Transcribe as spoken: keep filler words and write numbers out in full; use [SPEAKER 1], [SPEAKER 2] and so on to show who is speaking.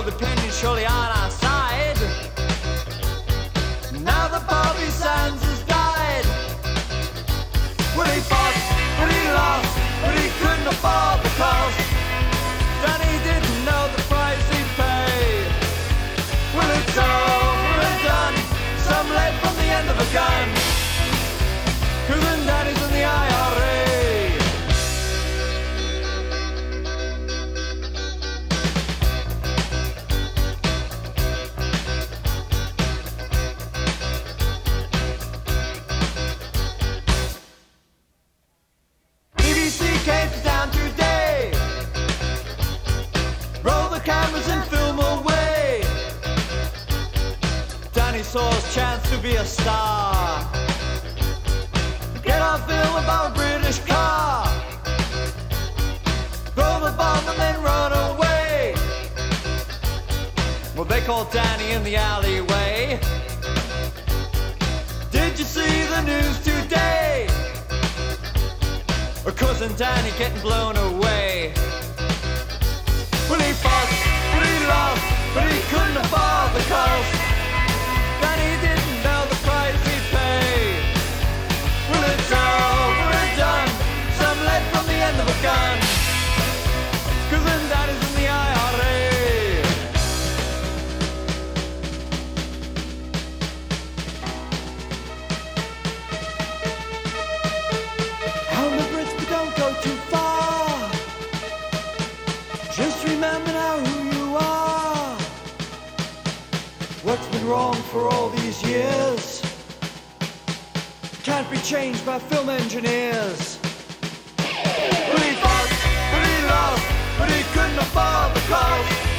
[SPEAKER 1] depending surely on our side. Now the Bobby Sands has died. Well, he fought, but he lost, but he couldn't afford the cost. Danny didn't know the price he'd pay. Well, it's over and done, some lead from the end of a gun. Cousin Danny's in the I R A. Came to town today. Roll the cameras and film away. Danny saw his chance to be a star. Get on film about a British car. Throw the bomb and then run away. Well, they called Danny in the alleyway. Did you see the news today? Or cousin Danny getting blown away. Well, he fought, but he lost, but he couldn't afford the cost. Danny didn't know the price he'd pay. Well, it's over and done, some lead from the end of a gun. Cousin Danny's in the I R A. Don't go too far. Just remember now who you are. What's been wrong for all these years can't be changed by film engineers. But he fought, but he lost, but he couldn't afford the cost.